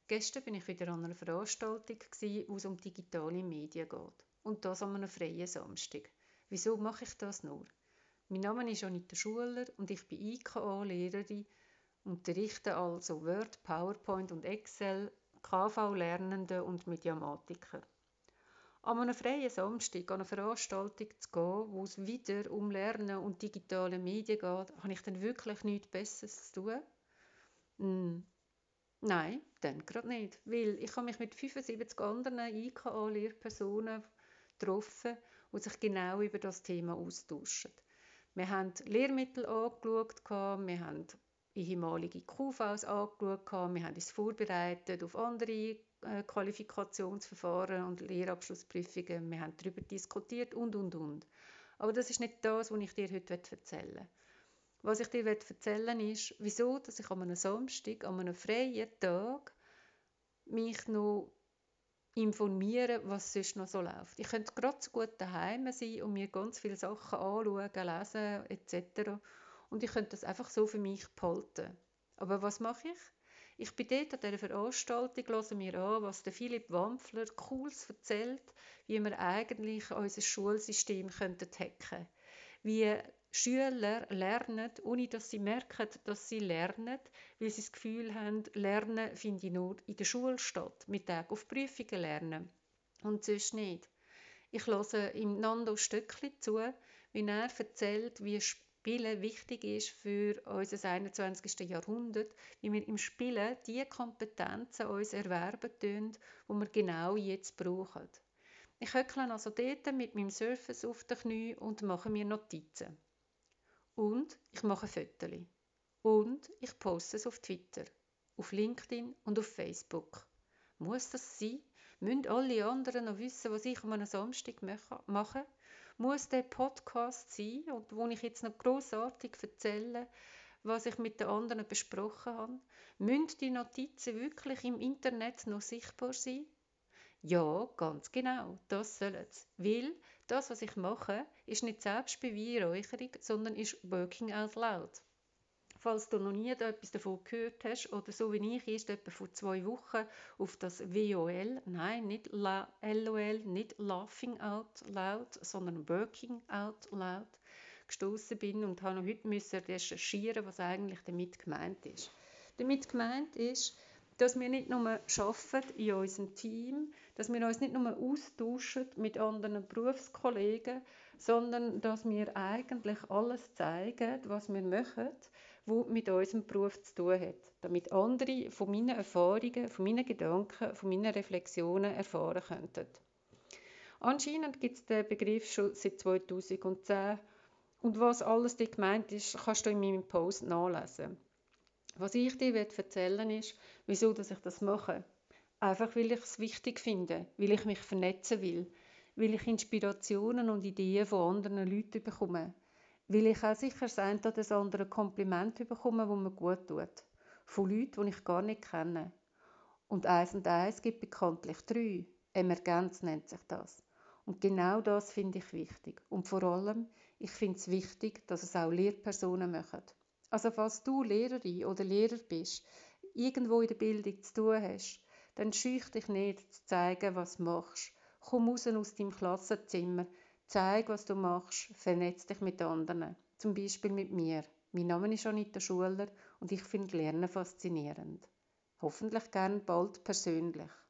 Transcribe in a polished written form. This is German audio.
Gestern bin ich wieder an einer Veranstaltung, wo es um digitale Medien geht. Und das an einem freien Samstag. Wieso mache ich das nur? Mein Name ist Anita Schuler und ich bin IKA-Lehrerin, unterrichte also Word, PowerPoint und Excel, KV-Lernende und Mediamatiker. An einem freien Samstag an eine Veranstaltung zu gehen, wo es wieder um Lernen und digitale Medien geht, habe ich dann wirklich nichts Besseres zu tun? Nein, dann gerade nicht, weil ich habe mich mit 75 anderen IKA-Lehrpersonen getroffen, die sich genau über das Thema austauschen. Wir haben Lehrmittel angeschaut, wir haben ehemalige QVs angeschaut, wir haben uns vorbereitet auf andere Qualifikationsverfahren und Lehrabschlussprüfungen, wir haben darüber diskutiert und. Aber das ist nicht das, was ich dir heute erzählen will. Was ich dir erzählen will, ist, wieso dass ich an einem Samstag, an einem freien Tag, mich noch informieren, was sonst noch so läuft. Ich könnte gerade so gut daheim sein und mir ganz viele Sachen anschauen, lesen etc. Und ich könnte das einfach so für mich behalten. Aber was mache ich? Ich bin dort an dieser Veranstaltung, höre mir an, was der Philipp Wampfler Cooles erzählt, wie wir eigentlich unser Schulsystem hacken könnten. Wie Schüler lernen, ohne dass sie merken, dass sie lernen, weil sie das Gefühl haben, Lernen finde ich nur in der Schule statt, mit Tag auf Prüfungen lernen und sonst nicht. Ich höre ihm Nando Stöckli zu, wie er erzählt, wie Spielen wichtig ist für unser 21. Jahrhundert, wie wir im Spielen die Kompetenzen uns erwerben tun, die wir genau jetzt brauchen. Ich höckle also dort mit meinem Surface auf den Knie und mache mir Notizen. Und ich mache Fotos. Und ich poste es auf Twitter, auf LinkedIn und auf Facebook. Muss das sein? Müssen alle anderen noch wissen, was ich an einem Samstag mache? Muss der Podcast sein, wo ich jetzt noch grossartig erzähle, was ich mit den anderen besprochen habe? Müssen die Notizen wirklich im Internet noch sichtbar sein? Ja, ganz genau, das soll es. Weil das, was ich mache, ist nicht Selbstbeweihräucherung, sondern ist Working out loud. Falls du noch nie etwas davon gehört hast oder so wie ich erst etwa vor 2 Wochen auf das WOL, nein, nicht LOL, nicht Laughing Out Loud, sondern Working Out Loud gestoßen bin und habe noch heute recherchieren, was eigentlich damit gemeint ist. Damit gemeint ist, dass wir nicht nur arbeiten in unserem Team, dass wir uns nicht nur austauschen mit anderen Berufskollegen, sondern dass wir eigentlich alles zeigen, was wir machen, was mit unserem Beruf zu tun hat, damit andere von meinen Erfahrungen, von meinen Gedanken, von meinen Reflexionen erfahren könnten. Anscheinend gibt es den Begriff schon seit 2010 und was alles dort gemeint ist, kannst du in meinem Post nachlesen. Was ich dir erzählen will, ist, wieso dass ich das mache. Einfach, weil ich es wichtig finde, weil ich mich vernetzen will, weil ich Inspirationen und Ideen von anderen Leuten bekomme, weil ich auch sicher das eine oder das andere Kompliment bekomme, das mir gut tut. Von Leuten, die ich gar nicht kenne. Und 1 gibt bekanntlich 3. Emergenz nennt sich das. Und genau das finde ich wichtig. Und vor allem, ich finde es wichtig, dass es auch Lehrpersonen machen. Also falls du Lehrerin oder Lehrer bist, irgendwo in der Bildung zu tun hast, dann scheuch dich nicht zu zeigen, was du machst. Komm raus aus deinem Klassenzimmer, zeig, was du machst, vernetz dich mit anderen. Zum Beispiel mit mir. Mein Name ist Anita Schuler und ich finde Lernen faszinierend. Hoffentlich gern bald persönlich.